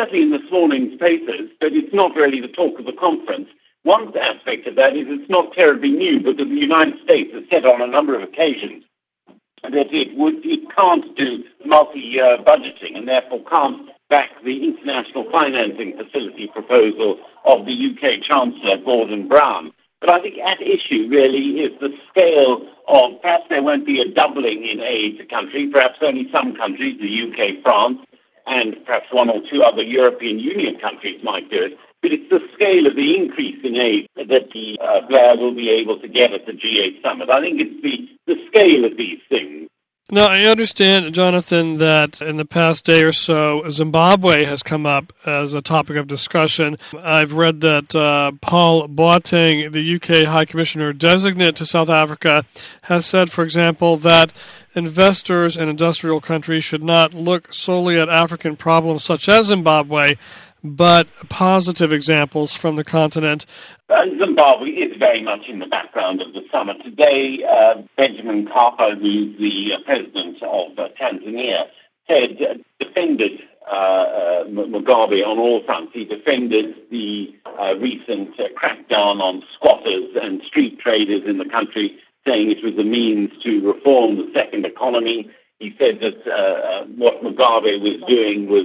certainly in this morning's papers, but it's not really the talk of the conference. One aspect of that is it's not terribly new, but the United States has said on a number of occasions that it can't do multi-year budgeting and therefore can't back the international financing facility proposal of the UK Chancellor Gordon Brown. But I think at issue really is the scale of, perhaps there won't be a doubling in aid to countries, perhaps only some countries, the UK, France, and perhaps one or two other European Union countries might do it. But it's the scale of the increase in aid that Blair will be able to get at the G8 summit. I think it's the scale of these things. Now, I understand, Jonathan, that in the past day or so, Zimbabwe has come up as a topic of discussion. I've read that Paul Boateng, the UK High Commissioner designate to South Africa, has said, for example, that investors in industrial countries should not look solely at African problems such as Zimbabwe, but positive examples from the continent. Zimbabwe is very much in the background of the summit. Today, Benjamin Mkapa, who's the president of Tanzania, defended Mugabe on all fronts. He defended the recent crackdown on squatters and street traders in the country, saying it was a means to reform the second economy. He said that what Mugabe was doing was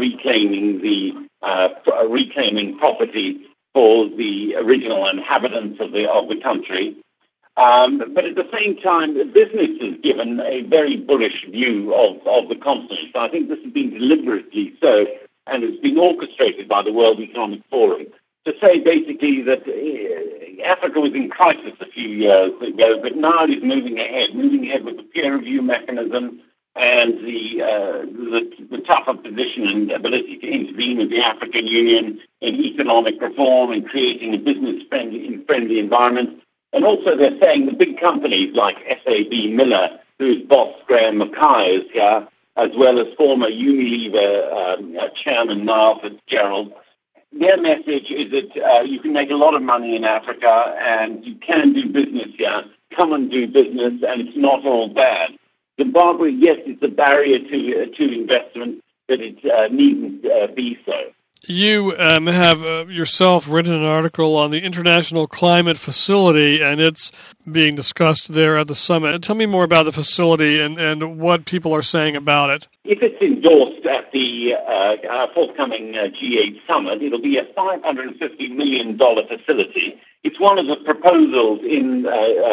reclaiming property for the original inhabitants of the country. But at the same time, the business has given a very bullish view of the continent. So I think this has been deliberately so, and it's been orchestrated by the World Economic Forum to say basically that Africa was in crisis a few years ago, but now it is moving ahead with the peer review mechanism and the tougher position and ability to intervene with the African Union in economic reform and creating a business-friendly environment. And also they're saying the big companies like SABMiller, whose boss Graham Mackay is here, as well as former Unilever chairman Niall Fitzgerald, their message is that you can make a lot of money in Africa and you can do business here. Come and do business, and it's not all bad. Zimbabwe, yes, it's a barrier to investment, but it needn't be so. You have yourself written an article on the International Climate Facility, and it's being discussed there at the summit. Tell me more about the facility and what people are saying about it. If it's endorsed at the forthcoming G8 summit, it'll be a $550 million facility. It's one of the proposals in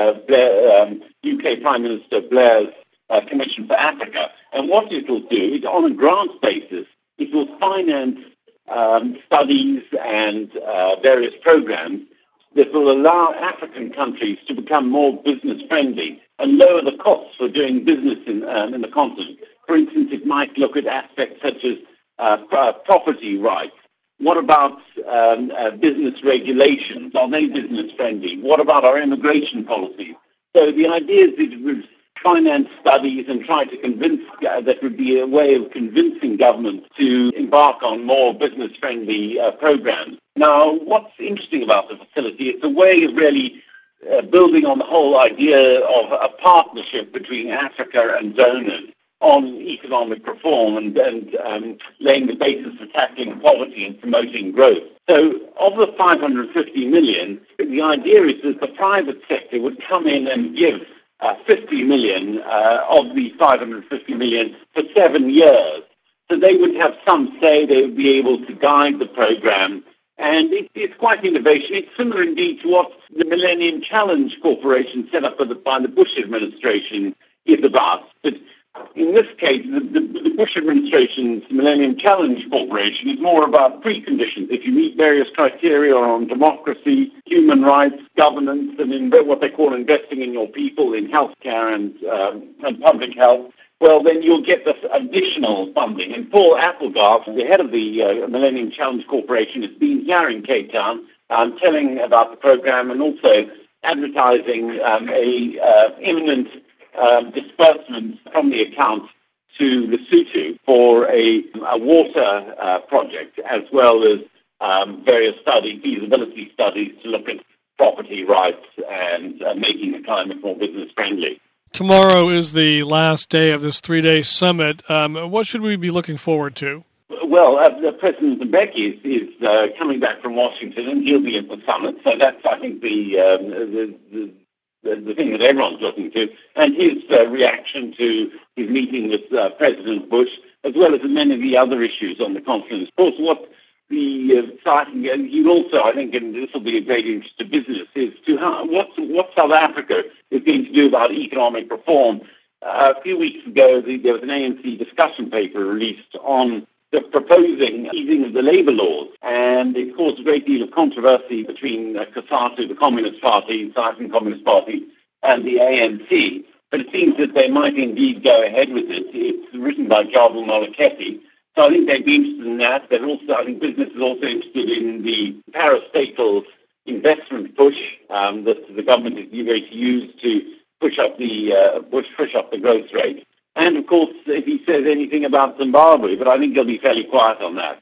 UK Prime Minister Blair's Commission for Africa. And what it will do is, on a grant basis, it will finance studies and various programs that will allow African countries to become more business-friendly and lower the costs for doing business in the continent. For instance, it might look at aspects such as property rights. What about business regulations? Are they business-friendly? What about our immigration policies? So the idea is that it would finance studies and try to convince, that would be a way of convincing governments to embark on more business-friendly programs. Now, what's interesting about the facility, it's a way of really building on the whole idea of a partnership between Africa and donors on economic reform and laying the basis for tackling poverty and promoting growth. So of the $550 million, the idea is that the private sector would come in and give $50 million of the $550 million for 7 years. So they would have some say, they would be able to guide the program. And it's quite innovation. It's similar indeed to what the Millennium Challenge Corporation set up by the Bush administration is about. But in this case, the Bush administration's Millennium Challenge Corporation is more about preconditions. If you meet various criteria on democracy, human rights, governance, and in what they call investing in your people, in healthcare and public health, well, then you'll get this additional funding. And Paul Applegarth, the head of the Millennium Challenge Corporation, has been here in Cape Town telling about the program and also advertising imminent disbursements from the account to Lesotho for a water project, as well as various feasibility studies to look at property rights and making the climate more business-friendly. Tomorrow is the last day of this 3-day summit. What should we be looking forward to? President Mbeki is coming back from Washington, and he'll be at the summit. So that's, I think, the thing that everyone's looking to. And his reaction to his meeting with President Bush, as well as many of the other issues on the continent. Of course, what the exciting, and he also, I think, and this will be a great interest to business, is to what South Africa is going to do about economic reform. A few weeks ago, there was an ANC discussion paper released on the proposing easing of the labour laws, and it caused a great deal of controversy between COSATU, the Communist Party, South African Communist Party, and the ANC. But it seems that they might indeed go ahead with it. It's written by Jabu Moleketi. So I think they'd be interested in that. But also, I think business is also interested in the parastatal investment push that the government is going to use to push up the growth rate. And of course, if he says anything about Zimbabwe, but I think he'll be fairly quiet on that.